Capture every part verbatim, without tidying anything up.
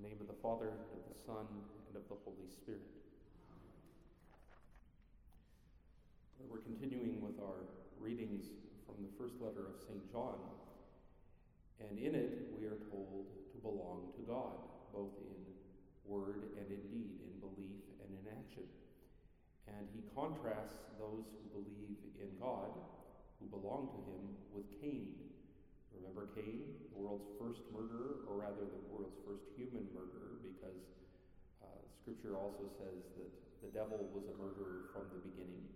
name of the Father, and of the Son, and of the Holy Spirit. We're continuing with our readings from the first letter of Saint John, and in it we are told to belong to God, both in word and in deed, in belief and in action. And he contrasts those who believe in God, who belong to him, with Cain. Remember Cain, the world's first murderer, or rather the world's first human murderer, because uh, Scripture also says that the devil was a murderer from the beginning.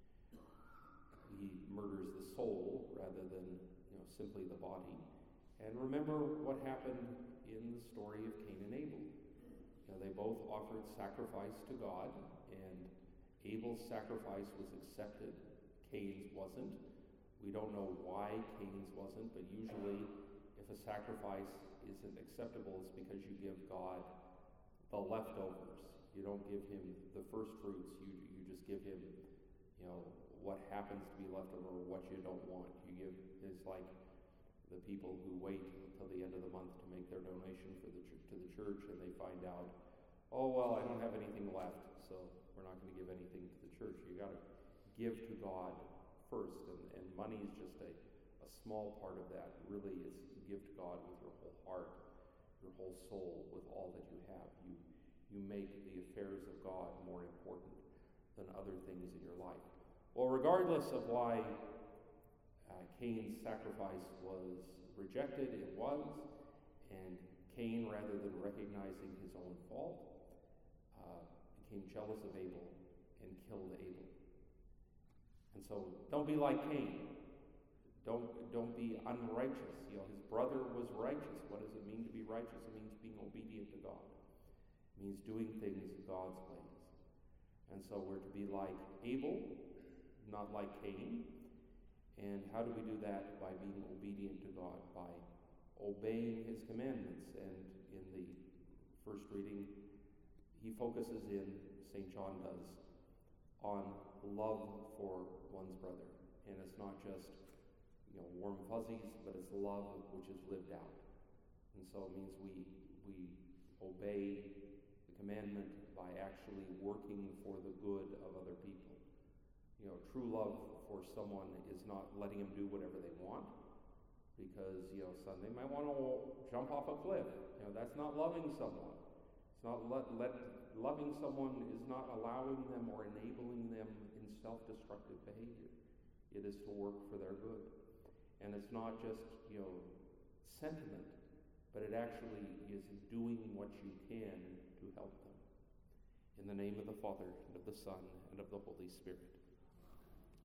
He murders the soul rather than, you know, simply the body. And remember what happened in the story of Cain and Abel. You know, they both offered sacrifice to God, and Abel's sacrifice was accepted. Cain's wasn't. We don't know why Cain's wasn't, but usually if a sacrifice isn't acceptable, it's because you give God the leftovers. You don't give him the first fruits. You you just give him, you know, what happens to be left over, or what you don't want. You give, it's like the people who wait until the end of the month to make their donation for the ch- to the church, and they find out, oh, well, I don't have anything left, so we're not going to give anything to the church. You got to give to God first, and, and money is just a, a small part of that. Really, it's you give to God with your whole heart, your whole soul, with all that you have. You, you make the affairs of God more important than other things in your life. Well, regardless of why uh, Cain's sacrifice was rejected, it was, and Cain, rather than recognizing his own fault, uh, became jealous of Abel and killed Abel. And so, don't be like Cain. Don't don't be unrighteous. You know, his brother was righteous. What does it mean to be righteous? It means being obedient to God. It means doing things God's ways. And so we're to be like Abel, not like Cain. And how do we do that? By being obedient to God, by obeying his commandments. And in the first reading, he focuses in, Saint John does, on love for one's brother. And it's not just, you know, warm fuzzies, but it's love which is lived out. And so it means we we obey the commandment by actually working for the good of other people. You know, true love for someone is not letting them do whatever they want, because, you know, some, they might want to jump off a cliff. You know, that's not loving someone. It's not let, let loving someone is not allowing them or enabling them in self-destructive behavior. It is to work for their good. And it's not just, you know, sentiment, but it actually is doing what you can to help them. In the name of the Father, and of the Son, and of the Holy Spirit.